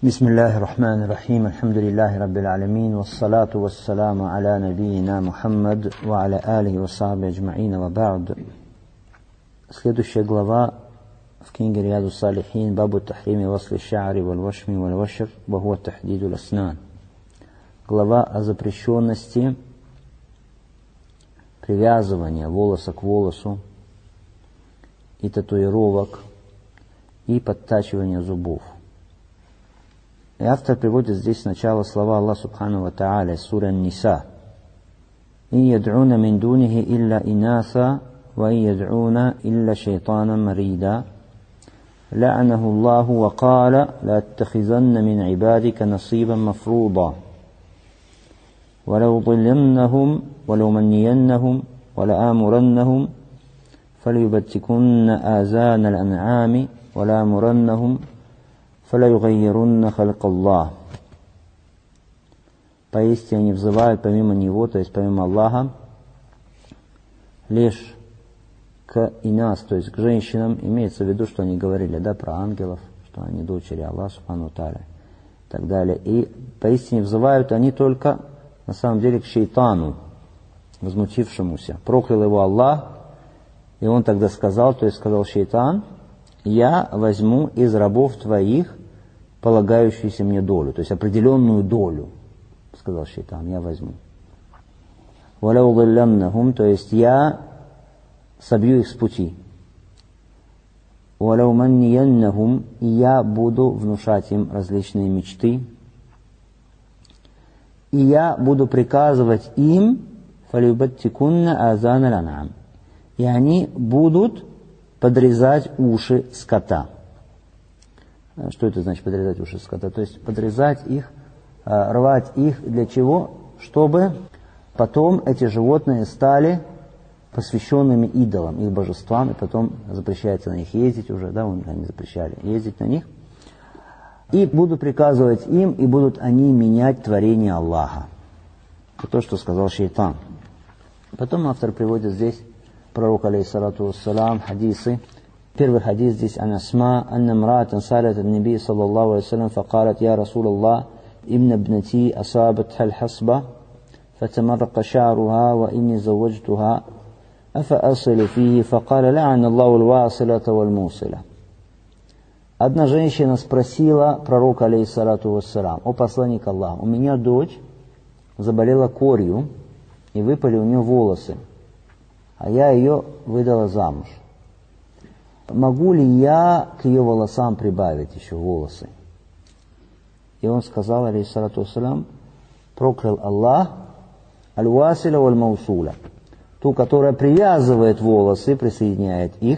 بسم الله الرحمن الرحيم الحمد لله رب العالمين والصلاة والسلام على نبينا محمد وعلى آله وصحبه أجمعين وبعد. Следующая глава в книге Рияду Салихин бабу тахрими васли ша'ри валь вашми валь вашр ва хуа тахдиду ласнан. Глава о запрещенности привязывания волоса к волосу и татуировок и подтачивания зубов. И автор приводит здесь сначала слова Аллаха Субхану ва Та'аля из суры Ан-Ниса. «И яд'уна мин дунихи илля инаса, ва и яд'уна илля шайтана марида, ла'анаху Аллаху ва каля, ла аттахизанна мин ибадика насибан мафруда, ва лаудилляннахум, ва лауманнияннахум, ва лаамураннахум, фалюбаттикунна азана аль-ан'ами, ва лаамураннахум, فَلَا يُغَيِّرُنَّ خَلْقَ اللَّهِ». Поистине они взывают помимо Него, то есть помимо Аллаха, лишь к инас, то есть к женщинам. Имеется в виду, что они говорили, про ангелов, что они дочери Аллаха Субхану ва Тааля и так далее. И поистине взывают они только, на самом деле, к шейтану, возмутившемуся. Проклял его Аллах, и он тогда сказал, то есть сказал шейтан: «Я возьму из рабов твоих полагающуюся мне долю», то есть определенную долю, сказал шейтан, я возьму. «Валяудилляннахум», то есть я собью их с пути. «Валяуманнияннахум», и я буду внушать им различные мечты. И я буду приказывать им фалюбаттикунна азана ланам, и они будут подрезать уши скота. Что это значит подрезать уши скота? То есть подрезать их, рвать их для чего? Чтобы потом эти животные стали посвященными идолам, их божествам, и потом запрещается на них ездить уже, они запрещали ездить на них. И буду приказывать им, и будут они менять творение Аллаха. Это то, что сказал шейтан. Потом автор приводит здесь пророк, алейхиссалату вассалам, хадисы. Первый хадис здесь ан Асма, анна мраатан салят ан-наби саллаллаху алейхи вассалям, факалат: я Расул Аллах, ибн абнати асабат халь-хасба, фатамаррака ша'руха, ва инни заваджтуха, афа асилу фихи, факаля ла'ан Аллаху аль-василата валь-мусила». Одна женщина спросила пророка, алейхиссалату вассалам: о посланник Аллаха, у меня дочь заболела корью, и выпали у нее волосы, а я ее выдала замуж. Могу ли я к ее волосам прибавить еще волосы? И он сказал, алейхиссалату вассалам, проклял Аллах аль-василя валь-маусуля, ту, которая привязывает волосы, присоединяет их,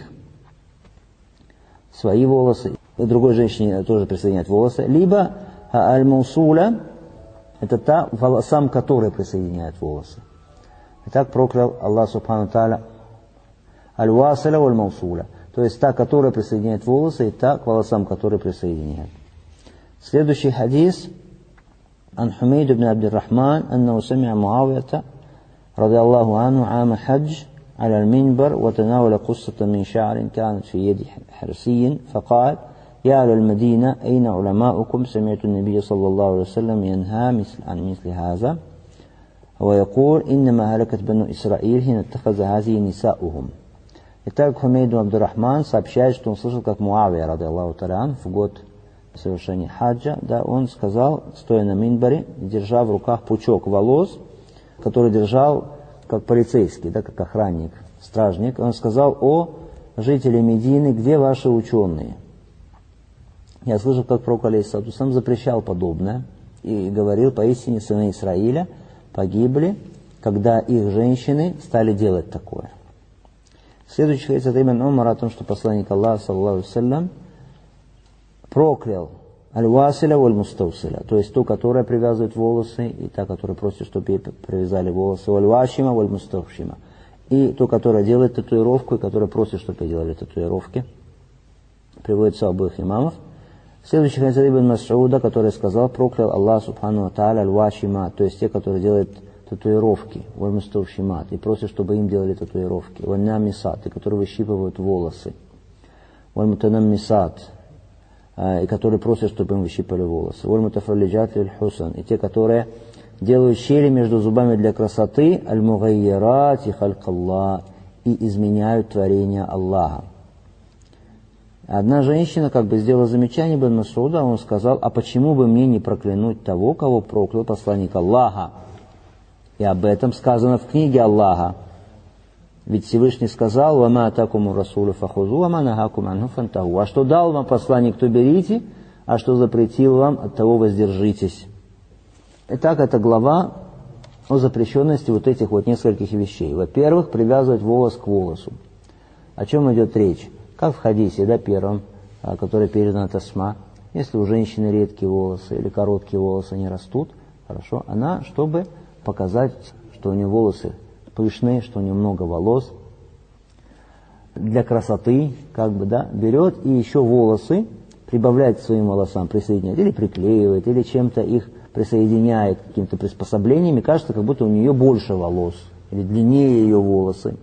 свои волосы, и другой женщине тоже присоединяет волосы, либо аль-маусуля, это та, волосам которой присоединяет волосы. Итак, проклял Аллах Субхану Тааля аль-василя валь-маусуля, то есть та, которая присоединяет волосы, и та, к волосам, которые присоединяет. Следующий хадис ан Хумейд ибн Абдир-Рахман аннаху сами'а Муавията ради Аллаху анху ама хадж аля аль-минбар ва танавала куссата мин ша'рин канат фи яди хирсийин факал: я аля аль-Мадина, айна уламаукум, сами'ту ан-набия саллаллаху алейхи ва саллям янха ан мисли хаза, ويقول إنما هلكت بنو إسرائيل حين اتخذ هذه نساؤهم. Итак, Хумейд ибн Абдир-Рахман сообщает, что он слышал, как Муавия, ради Аллаху Та'аля, в год совершения хаджа, он сказал, стоя на минбаре, держа в руках пучок волос, который держал как полицейский, как охранник, стражник. Он сказал: о жители Медины, где ваши ученые? Я слышал, как пророк, алейхиссалату вассалам, запрещал подобное и говорил: поистине сыны Израиля погибли, когда их женщины стали делать такое. Следующий хадис от Ибн Умара о том, что посланник Аллаха, саллаллаху алейхи ва саллям, проклял аль-василя валь-мустаусиля, то есть ту, которая привязывает волосы, и та, которая просит, чтобы ей привязали волосы, валь-вашима валь-мустаушима, и ту, которая делает татуировку, и которая просит, чтобы ей делали татуировки. Приводится у обоих имамов. Следующий хадис от Ибн Мас'уда, который сказал: проклял Аллах Субхану ва Тааля аль-вашима, то есть те, которые делают татуировки, валь-мустаушимат, и просят, чтобы им делали татуировки, валь-намисат, и которые выщипывают волосы, валь-мутанаммисат, и которые просят, чтобы им выщипали волосы. Валь-мутафаллиджат лиль-хусан, и те, которые делают щели между зубами для красоты, аль-мугайярати халькаллах, и изменяют творение Аллаха. Одна женщина как бы сделала замечание Ибн Масуда, он сказал: а почему бы мне не проклянуть того, кого проклял посланник Аллаха? И об этом сказано в книге Аллаха. Ведь Всевышний сказал: «Вама атакуму расулу фахузу, вама нахакум анху фантаху». А что дал вам посланник, то берите, а что запретил вам, от того воздержитесь. Итак, это глава о запрещенности вот этих вот нескольких вещей. Во-первых, привязывать волос к волосу. О чем идет речь? Как в хадисе, да, первом, который передан от Асма, если у женщины редкие волосы или короткие волосы не растут, хорошо, она, чтобы показать, что у нее волосы пышные, что у нее много волос, для красоты, как бы, да, берет и еще волосы прибавляет к своим волосам, присоединяет, или приклеивает, или чем-то их присоединяет, какими-то приспособлениями, кажется, как будто у нее больше волос, или длиннее ее волосы.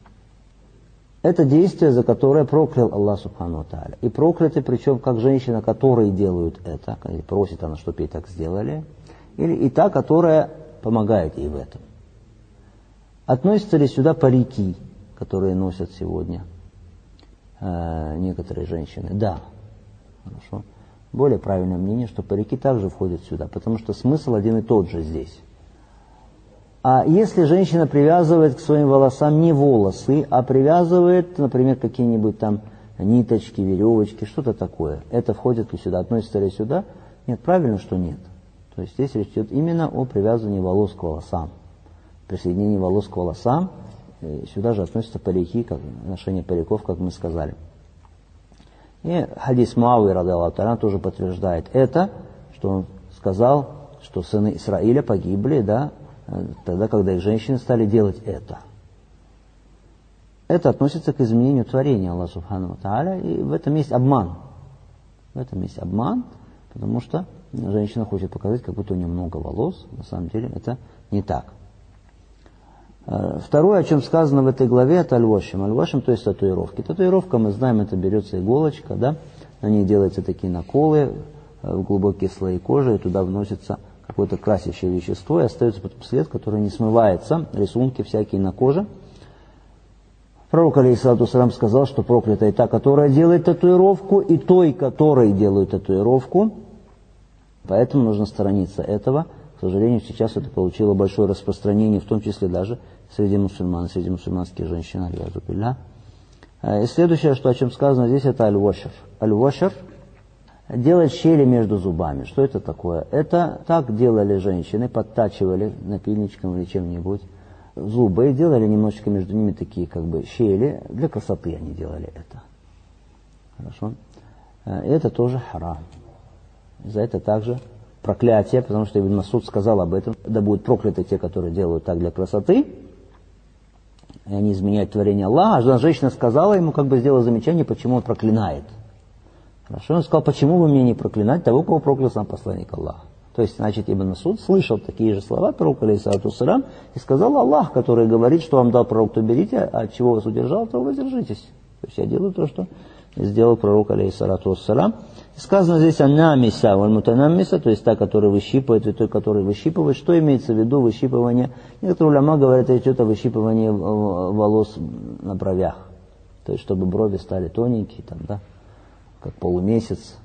Это действие, за которое проклял Аллах Субхану ва Тааля. И прокляты, причем как женщина, которые делают это, или просит она, чтобы ей так сделали, или и та, которая помогает ей в этом. Относятся ли сюда парики, которые носят сегодня некоторые женщины? Да. Хорошо. Более правильное мнение, что парики также входят сюда, потому что смысл один и тот же здесь. А если женщина привязывает к своим волосам не волосы, а привязывает, например, какие-нибудь там ниточки, веревочки, что-то такое, это входит ли сюда, относится ли сюда? Нет, правильно, что нет. То есть здесь речь идет именно о привязывании волос к волосам. Присоединении волос к волосам, сюда же относятся парики, как ношение париков, как мы сказали. И хадис Муавии радиаллаху та'аля тоже подтверждает это, что он сказал, что сыны Исраиля погибли, да, тогда, когда их женщины стали делать это. Это относится к изменению творения Аллаха Субхану ва Тааля, и в этом есть обман. В этом есть обман, потому что женщина хочет показать, как будто у нее много волос, на самом деле это не так. Второе, о чем сказано в этой главе, это аль-вашим. Аль-вашим, то есть татуировки. Татуировка, мы знаем, это берется иголочка, да, на ней делаются такие наколы в глубокие слои кожи, и туда вносится какое-то красящее вещество, и остается потом след, который не смывается, рисунки всякие на коже. Пророк, алейхиссалату вассалям, сказал, что проклята и та, которая делает татуировку, и той, которой делают татуировку. Поэтому нужно сторониться этого. К сожалению, сейчас это получило большое распространение, в том числе даже среди мусульман, среди мусульманских женщин. И следующее, что, о чем сказано здесь, это аль-вашар. Аль-вашар – делать щели между зубами. Что это такое? Это так делали женщины, подтачивали напильничком или чем-нибудь зубы, и делали немножечко между ними такие как бы щели. Для красоты они делали это. Хорошо? И это тоже харам. За это также проклятие, потому что Ибн Масуд сказал об этом: да будут прокляты те, которые делают так для красоты, и они изменяют творение Аллаха. А женщина сказала ему, как бы сделала замечание, почему он проклинает. Хорошо, он сказал: почему вы мне не проклинать того, кого проклял сам посланник Аллаха? То есть, значит, Ибн Масуд слышал такие же слова пророка, алейхиссалату вассалям, и сказал: Аллах, который говорит, что вам дал пророк, то берите, а от чего вас удержал, то воздержитесь. То есть я делаю то, что сделал пророк, алейхиссалату вассалям. И сказано здесь аннамиса, валь-мутанаммиса, то есть та, которая выщипывает, и той, который выщипывает. Что имеется в виду выщипывание? Некоторые уляма говорят, это идет о выщипывании волос на бровях. То есть, чтобы брови стали тоненькие, там, да, как полумесяц.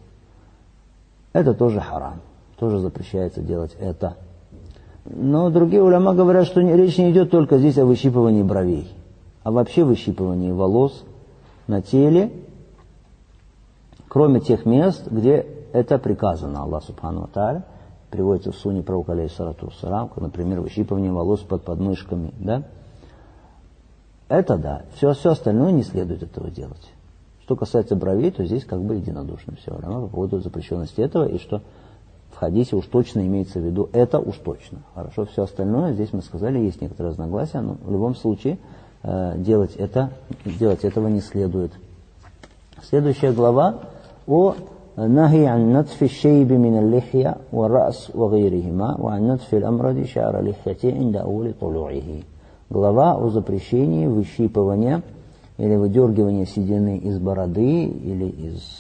Это тоже харам. Тоже запрещается делать это. Но другие уляма говорят, что речь не идет только здесь о выщипывании бровей, а вообще выщипывании волос на теле, кроме тех мест, где это приказано Аллаху Субхану ва Тааля. Приводится в сунне пророка, алейхиссалату вассалям, например, выщипывание волос под подмышками. Да? Это да. Все остальное не следует этого делать. Что касается бровей, то здесь как бы единодушно все равно по поводу запрещенности этого, и что в хадисе уж точно имеется в виду это уж точно. Хорошо, все остальное, здесь мы сказали, есть некоторые разногласия, но в любом случае делать этого не следует. Следующая глава о нахи ан натфи шейби мин аль-лихья ва рас ва гайрихима ва ан натфи аль-амради ша'ра лихьяти инда аули тулу'ихи. Глава о запрещении выщипывания или выдергивания седины из бороды или из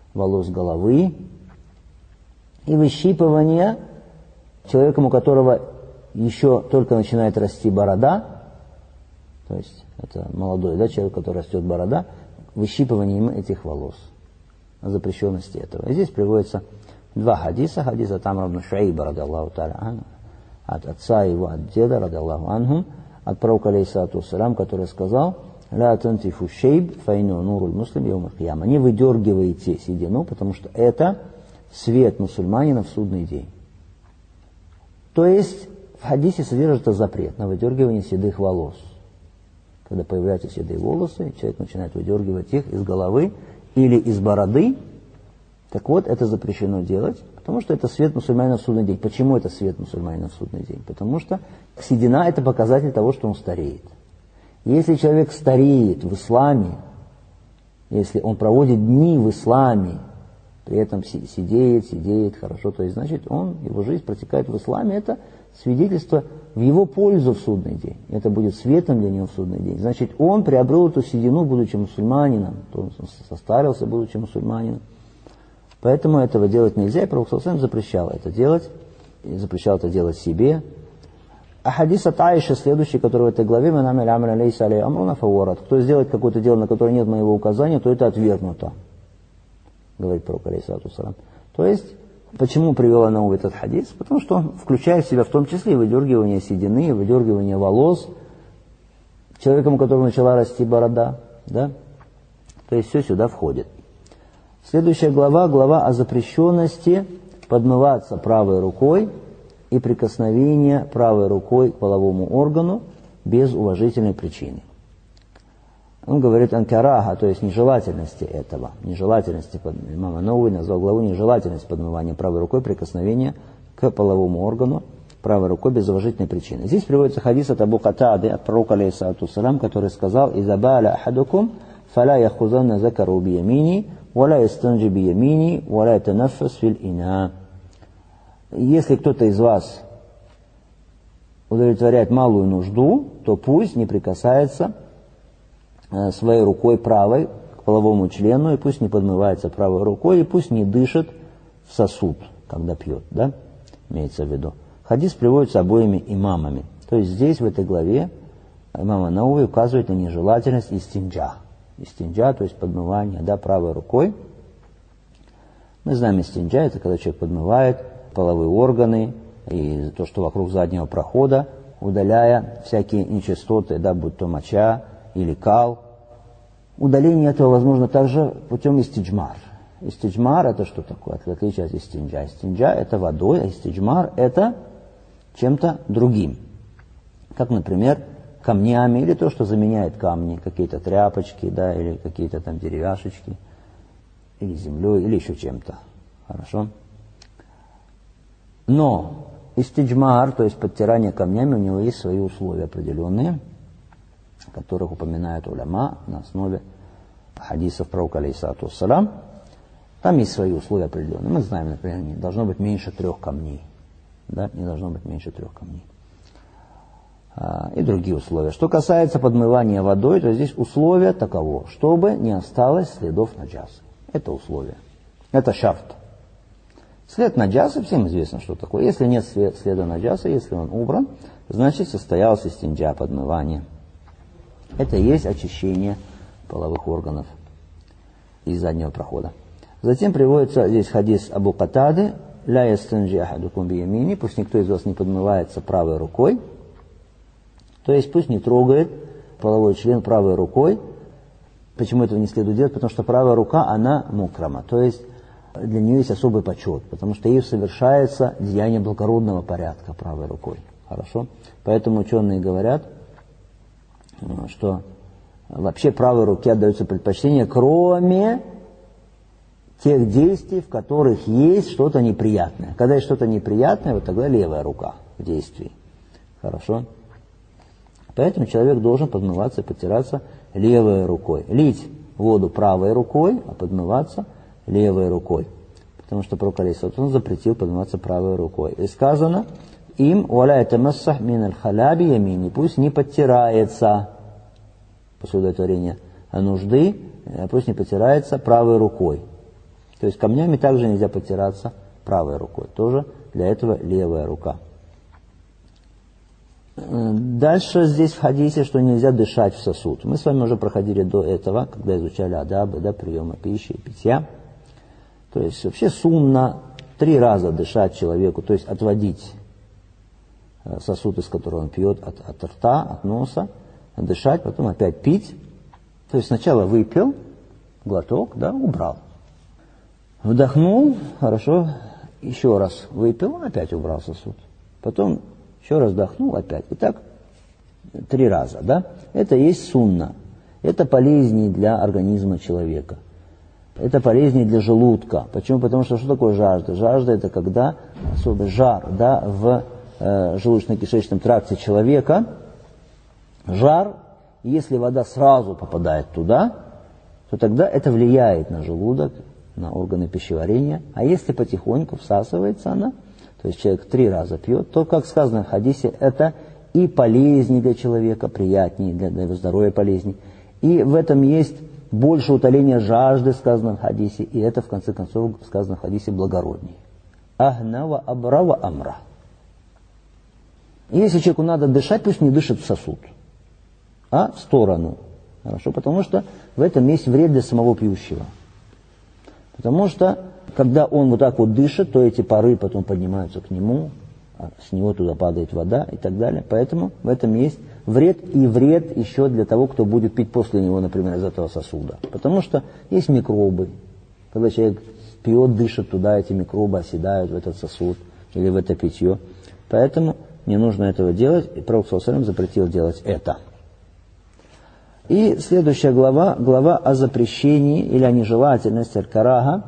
волос головы и выщипывание человеком, у которого еще только начинает расти борода, то есть это молодой, да, человек, у которого растет борода, выщипыванием этих волос, о запрещенности этого. И здесь приводится два хадиса. Хадис от Амра ибн Шуайба, радиаллаху та'аля анху, от отца его, от деда, радиаллаху анхум, от пророка, алейхиссалату вассалям, который сказал: «Ля тантифу шейб файну нуруль муслим йоум аль-кияма». Не выдергивайте седину, потому что это свет мусульманина в судный день. То есть в хадисе содержится запрет на выдергивание седых волос. Когда появляются седые волосы, человек начинает выдергивать их из головы или из бороды. Так вот, это запрещено делать, потому что это свет мусульманина в судный день. Почему это свет мусульманина в судный день? Потому что седина – это показатель того, что он стареет. Если человек стареет в исламе, если он проводит дни в исламе, при этом сидеет хорошо, то есть, значит, его жизнь протекает в исламе, это свидетельство в его пользу в судный день. Это будет светом для него в судный день. Значит, он приобрел эту седину, будучи мусульманином, он состарился, будучи мусульманином. Поэтому этого делать нельзя, и Пророк запрещал это делать, и запрещал это делать себе. А хадис от Аиши, следующий, который в этой главе, кто сделает какое-то дело, на которое нет моего указания, то это отвергнуто, говорит Пророк, алейхиссалату вассалям. То есть, почему привел Науви этот хадис? Потому что он включает в себя в том числе и выдергивание седины, выдергивание волос человеком, у которого начала расти борода. Да? То есть все сюда входит. Следующая глава, глава о запрещенности подмываться правой рукой и прикосновения правой рукой к половому органу без уважительной причины. Он говорит анкараха, то есть нежелательности этого. Нежелательности, имам Науви назвал главу нежелательность подмывания правой рукой прикосновения к половому органу правой рукой без уважительной причины. Здесь приводится хадис от Абу Катады, от пророка, алейхиссалату вассалям, который сказал: «Иза бааля ахадукум, фаля яхузанна закару биямини, валя ястанджи биямини, валя ятанаффас фил ина». Если кто-то из вас удовлетворяет малую нужду, то пусть не прикасается своей рукой правой к половому члену, и пусть не подмывается правой рукой, и пусть не дышит в сосуд, когда пьет, да, имеется в виду. Хадис приводится обоими имамами. То есть здесь, в этой главе, имам Науви указывает на нежелательность истинджа. Истинджа, то есть подмывание, да, правой рукой. Мы знаем, истинджа — это когда человек подмывает половые органы и то, что вокруг заднего прохода, удаляя всякие нечистоты, да, будь то моча или кал. Удаление этого возможно также путем истиджмар. Истиджмар — это что такое, в отличие от истинджа? Истинджа — это водой, а истиджмар — это чем-то другим. Как, например, камнями, или то, что заменяет камни, какие-то тряпочки, да, или какие-то там деревяшечки, или землей, или еще чем-то. Хорошо? Но истиджмар, то есть подтирание камнями, у него есть свои условия определенные, которых упоминают уляма на основе хадисов пророка, алейхиссалату вассалям. Там есть свои условия определенные. Мы знаем, например, не должно быть меньше 3 камней. Да? Не должно быть меньше 3 камней. И другие условия. Что касается подмывания водой, то здесь условие таково, чтобы не осталось следов наджасы. Это условие. Это шарт. След наджасы, всем известно, что такое. Если нет следа наджасы, если он убран, значит состоялось истинджа, подмывание. Это и есть очищение половых органов из заднего прохода. Затем приводится здесь хадис Абу Катады: «Ля ястанджи ахадукум биямини», пусть никто из вас не подмывается правой рукой, то есть пусть не трогает половой член правой рукой. Почему этого не следует делать? Потому что правая рука, она мукрама, то есть для нее есть особый почет, потому что ей совершается деяние благородного порядка правой рукой. Хорошо? Поэтому ученые говорят, что вообще правой руке отдается предпочтение, кроме тех действий, в которых есть что-то неприятное. Когда есть что-то неприятное, вот тогда левая рука в действии. Хорошо? Поэтому человек должен подмываться и подтираться левой рукой. Лить воду правой рукой, а подмываться левой рукой. Потому что пророк, алейхиссалату вассалям, запретил подмываться правой рукой. И сказано им: «Валя ятамассах мин аль-халяби ямини», пусть не подтирается после удовлетворения нужды, пусть не подтирается правой рукой. То есть камнями также нельзя потираться правой рукой. Тоже для этого левая рука. Дальше здесь в хадисе, что нельзя дышать в сосуд. Мы с вами уже проходили до этого, когда изучали адабы, да, приема пищи и питья. То есть вообще сунна 3 раза дышать человеку, то есть отводить сосуд, из которого он пьет, от рта, от носа, дышать, потом опять пить. То есть сначала выпил, глоток, да, убрал. Вдохнул, хорошо, еще раз выпил, опять убрал сосуд. Потом еще раз вдохнул, опять. И так 3 раза, да. Это есть сунна. Это полезнее для организма человека. Это полезнее для желудка. Почему? Потому что такое жажда? Жажда — это когда особый жар, да, в желудочно-кишечном тракте человека. Жар, если вода сразу попадает туда, то тогда это влияет на желудок, на органы пищеварения. А если потихоньку всасывается она, то есть человек 3 раза пьет, то, как сказано в хадисе, это и полезнее для человека, приятнее, для его здоровья полезнее. И в этом есть больше утоления жажды, сказано в хадисе, и это, в конце концов, сказано в хадисе, благороднее. Ахнава абрава амра. Если человеку надо дышать, пусть не дышит в сосуд, а в сторону. Хорошо, потому что в этом есть вред для самого пьющего. Потому что, когда он вот так вот дышит, то эти пары потом поднимаются к нему, а с него туда падает вода и так далее. Поэтому в этом есть вред, и вред еще для того, кто будет пить после него, например, из этого сосуда. Потому что есть микробы. Когда человек пьет, дышит туда, эти микробы оседают в этот сосуд или в это питье. Поэтому не нужно этого делать, и Пророк саллаллаху алейхи ва саллям запретил делать это. И следующая глава, глава о запрещении или о нежелательности аль-караха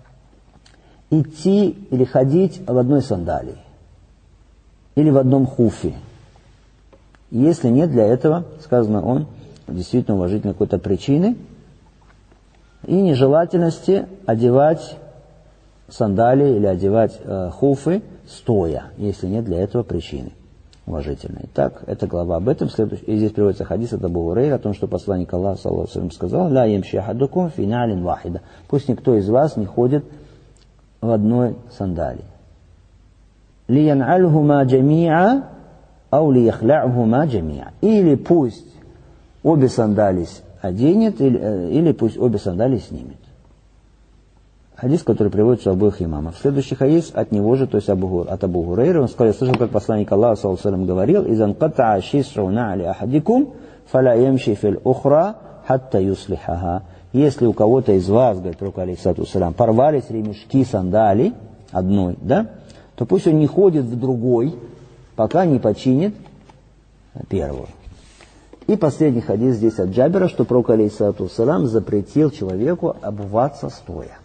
идти или ходить в одной сандалии или в одном хуфе. Если нет для этого, сказано он, действительно уважительной какой-то причины, и нежелательности одевать сандалии или одевать хуфы стоя, если нет для этого причины уважительной. Итак, эта глава об этом. И здесь приводится хадис от Абу Гурейра о том, что посланник Аллаха саллаллаху алейхи ва саллям сказал: «Ла ямши ахадукум фи налин вахида». Пусть никто из вас не ходит в одной сандалии. «Ли ян'альхума джами'a, ау ли яхля'хума джами'a». Или пусть обе сандалии оденет, или пусть обе сандалии снимет. Хадис, который приводится у обоих имамов. Следующий хадис от него же, то есть от Абу Гурейра, он сказал: слышал, как посланник Аллаха саллаллаху алейхи ва саллям говорил: «Изан каттаа шисру на'ли ахадикум, фаля ямши фил ухра, хатта юслихаха». Если у кого-то из вас, говорит Пророк алейхиссалату вассалям, порвались ремешки сандалий одной, да, то пусть он не ходит в другой, пока не починит первую. И последний хадис здесь от Джабира, что Пророк алейхиссалату вассалям запретил человеку обуваться стоя.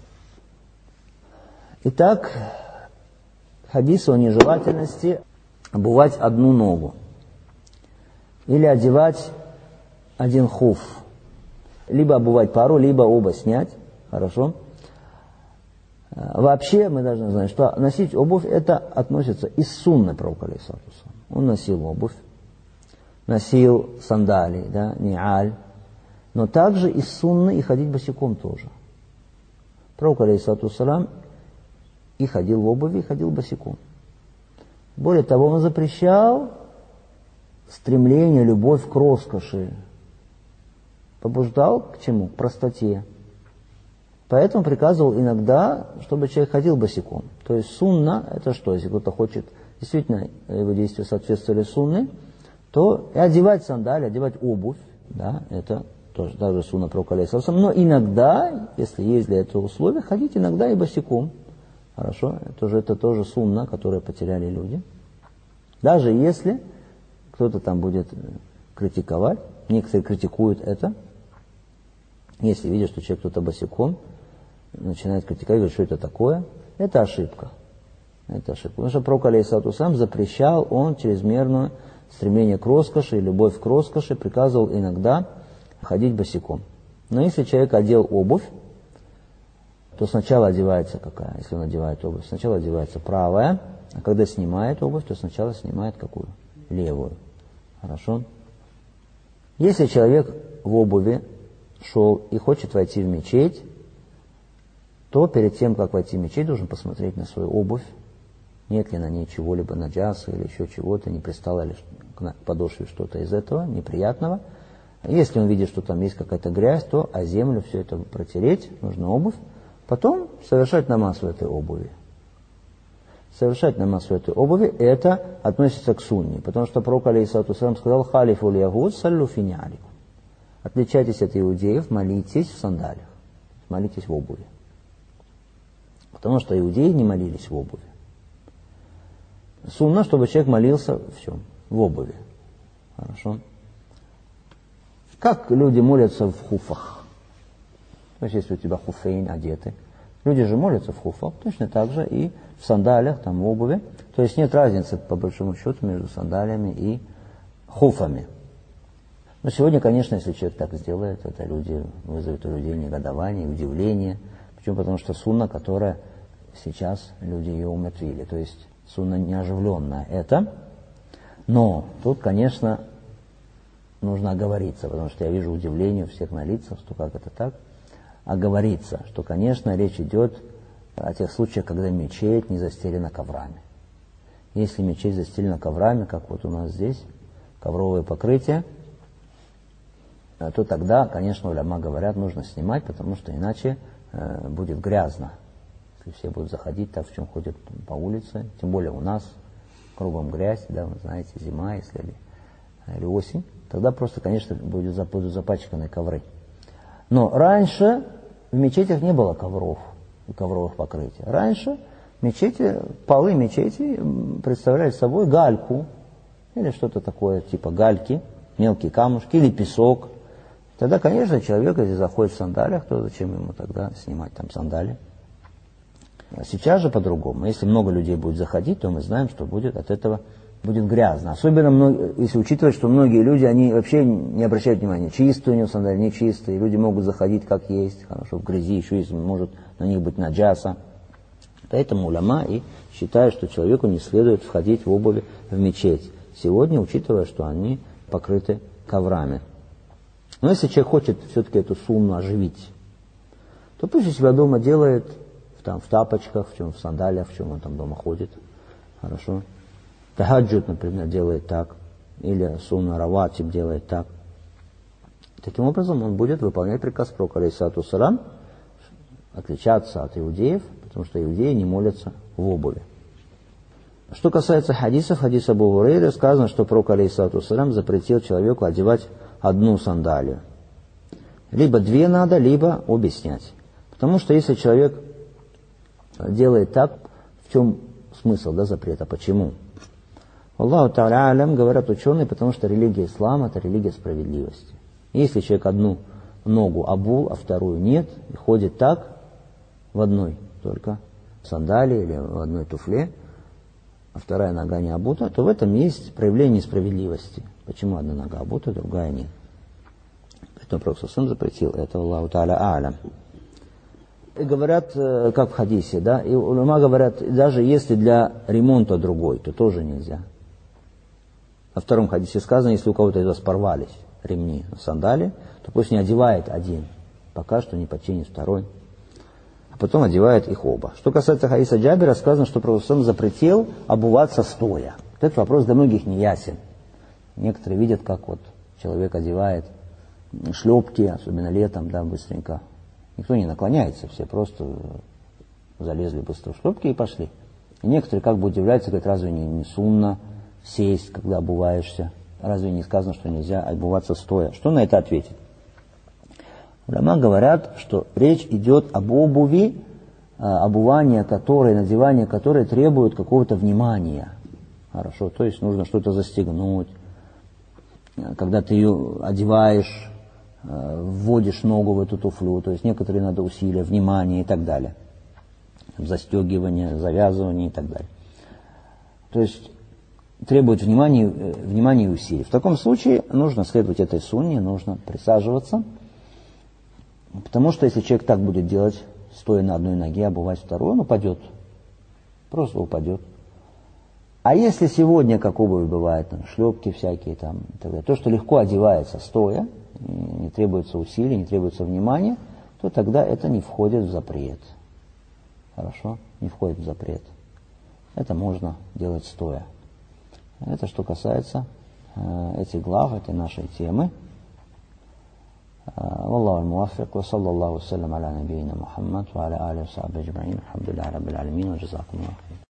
Итак, хадис о нежелательности обувать одну ногу или одевать один хуф. Либо обувать пару, либо оба снять. Хорошо? Вообще мы должны знать, что носить обувь это относится из сунны Пророка алейхиссалату вассалям. Он носил обувь, носил сандалии, да, ни'аль, но также из сунны и ходить босиком тоже. Пророк алейхиссалату вассалям и ходил в обуви, и ходил босиком. Более того, он запрещал стремление, любовь к роскоши. Побуждал к чему? К простоте. Поэтому приказывал иногда, чтобы человек ходил босиком. То есть сунна, это что? Если кто-то хочет, действительно, его действия соответствовали сунне, то и одевать сандали, одевать обувь, да, это тоже даже сунна Пророка алейхиссалату вассалям. Но иногда, если есть для этого условия, ходить иногда и босиком. Хорошо? Это тоже сунна, которую потеряли люди. Даже если кто-то там будет критиковать, некоторые критикуют это, если видят, что человек кто-то босиком, начинает критиковать, говорит, что это такое, это ошибка. Это ошибка. Потому что Пророк алейхиссалату вассалям запрещал, он чрезмерное стремление к роскоши, любовь к роскоши, приказывал иногда ходить босиком. Но если человек одел обувь, то сначала одевается какая? Если он одевает обувь, сначала одевается правая, а когда снимает обувь, то сначала снимает какую? Левую. Хорошо? Если человек в обуви шел и хочет войти в мечеть, то перед тем, как войти в мечеть, должен посмотреть на свою обувь, нет ли на ней чего-либо наджаса или еще чего-то, не пристало ли к подошве что-то из этого неприятного. Если он видит, что там есть какая-то грязь, то о землю все это протереть, нужно обувь, потом совершать намаз в этой обуви. Совершать намаз в этой обуви, это относится к сунне, потому что пророк алейхиссалату вассалям сказал: «Халифу ль-ягуд саллю фи ни'аликум». Отличайтесь от иудеев, молитесь в сандалиях, молитесь в обуви. Потому что иудеи не молились в обуви. Сунна, чтобы человек молился в чем? В обуви. Хорошо. Как люди молятся в хуфах? То есть, если у тебя хуфейн одеты, люди же молятся в хуфах, точно так же и в сандалиях, там в обуви. То есть нет разницы, по большому счету, между сандалиями и хуфами. Но сегодня, конечно, если человек так сделает, это вызовет у людей негодование, удивление. Почему? Потому что сунна, которая сейчас люди ее умертвили. То есть сунна неоживленная это. Но тут, конечно, нужно оговориться, потому что я вижу удивление у всех на лицах, что как это так. Оговориться, что, конечно, речь идет о тех случаях, когда мечеть не застелена коврами. Если мечеть застелена коврами, как вот у нас здесь, ковровое покрытие, то тогда, конечно, уляма говорят, нужно снимать, потому что иначе будет грязно. Если все будут заходить так, в чем ходят по улице, тем более у нас кругом грязь, да, вы знаете, зима, если или осень, тогда просто, конечно, будут запачканы ковры. Но раньше в мечетях не было ковров и ковровых покрытий. Раньше полы мечети представляли собой гальку или что-то такое, типа гальки, мелкие камушки или песок. Тогда, конечно, человек, если заходит в сандалиях, то зачем ему тогда снимать там сандали? А сейчас же по-другому. Если много людей будет заходить, то мы знаем, что от этого будет грязно. Особенно, если учитывать, что многие люди, они вообще не обращают внимания, чистые у него сандали, не чистые. Люди могут заходить как есть, хорошо, в грязи, еще если может на них быть наджаса. Поэтому уляма и считают, что человеку не следует входить в обуви в мечеть. Сегодня, учитывая, что они покрыты коврами. Но если человек хочет все-таки эту сунну оживить, то пусть у себя дома делает в тапочках, в сандалиях, в чем он там дома ходит. Хорошо. Тахаджуд, например, делает так. Или сунна раватиб делает так. Таким образом, он будет выполнять приказ пророка алейхиссалату вассалям, отличаться от иудеев, потому что иудеи не молятся в обуви. Что касается хадисов, хадис Абу Хурайры, сказано, что пророк алейхиссалату вассалям запретил человеку одевать одну сандалию. Либо две надо, либо обе снять. Потому что если человек делает так, в чем смысл запрета? Почему? Аллаху та'аля алям, говорят ученые, потому что религия ислама – это религия справедливости. Если человек одну ногу обул, а вторую нет, и ходит так, в одной только сандалии или в одной туфле, а вторая нога не обута, то в этом есть проявление несправедливости. Почему одна нога обута, другая нет? Поэтому Пророк сам запретил это, Аллаху та'аля алям. И говорят, как в хадисе, да, и улама говорят, даже если для ремонта другой, то тоже нельзя. Во втором хадисе сказано, если у кого-то из вас порвались ремни на сандали, то пусть не одевает один, пока что не починит второй, а потом одевает их оба. Что касается хадиса Джабира, сказано, что Пророк запретил обуваться стоя. Вот этот вопрос для многих не ясен. Некоторые видят, как вот человек одевает шлепки, особенно летом, да, быстренько. Никто не наклоняется, все просто залезли быстро в шлепки и пошли. И некоторые как бы удивляются, говорят, разве не сунна сесть, когда обуваешься? Разве не сказано, что нельзя обуваться стоя? Что на это ответить? Уляма говорят, что речь идет об обуви, обувание которой, надевание которой требует какого-то внимания. Хорошо, то есть нужно что-то застегнуть. Когда ты ее одеваешь, вводишь ногу в эту туфлю, то есть некоторые надо усилия, внимание и так далее. Застегивание, завязывание и так далее. То есть требует внимания и усилий. В таком случае нужно следовать этой сунне, нужно присаживаться, потому что если человек так будет делать, стоя на одной ноге, обувать вторую, он упадет. Просто упадет. А если сегодня, как обувь бывает, там, шлепки всякие, там, и так далее, то, что легко одевается стоя, не требуется усилий, не требуется внимания, то тогда это не входит в запрет. Хорошо? Не входит в запрет. Это можно делать стоя. Это что касается этих глав, этой нашей темы. والله الموفق وصلى الله وسلم على نبينا محمد وعلى آله وصحبه أجمعين الحمد لله رب العالمين وجزاكم الله خير.